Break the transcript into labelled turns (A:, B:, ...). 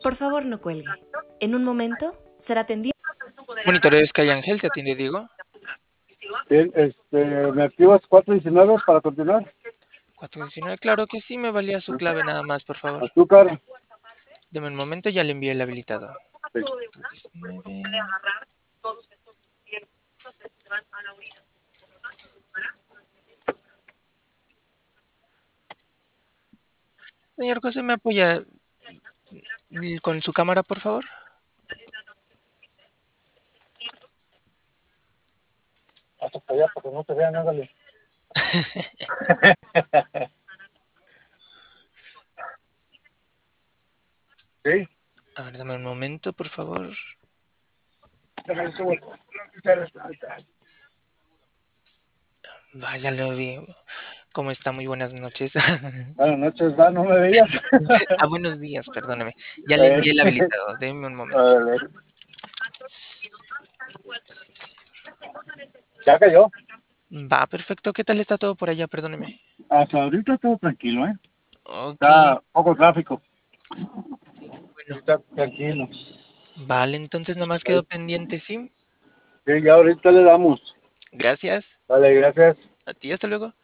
A: Por favor, no cuelgue. En un momento será atendido.
B: Monitores Sky Ángel, te atiende Diego.
C: Bien, ¿me activas 419 para continuar?
B: 419, claro que sí, me valía su clave nada más, por favor.
C: Azúcar.
B: Deme un momento, ya le envié el habilitado.
C: Sí.
B: 19. Señor José, ¿me apoya con su cámara, por favor?
C: Hasta allá para que no te vean, ándale. Sí.
B: A ver, dame un momento, por favor. Vaya, lo vi. ¿Cómo está? Muy buenas noches.
C: Buenas noches, ¿va? ¿No me veías?
B: Buenos días, perdóneme. Ya le envié el habilitado, denme un momento.
C: Ya cayó.
B: Va, perfecto. ¿Qué tal está todo por allá? Perdóneme.
C: Hasta ahorita todo tranquilo, ¿eh?
B: Ok,
C: Está poco tráfico.
B: bueno.
C: Está tranquilo.
B: Vale, entonces nomás quedo pendiente, ¿sí?
C: Sí, ya ahorita le damos.
B: Gracias.
C: Vale, gracias.
B: A ti, hasta luego.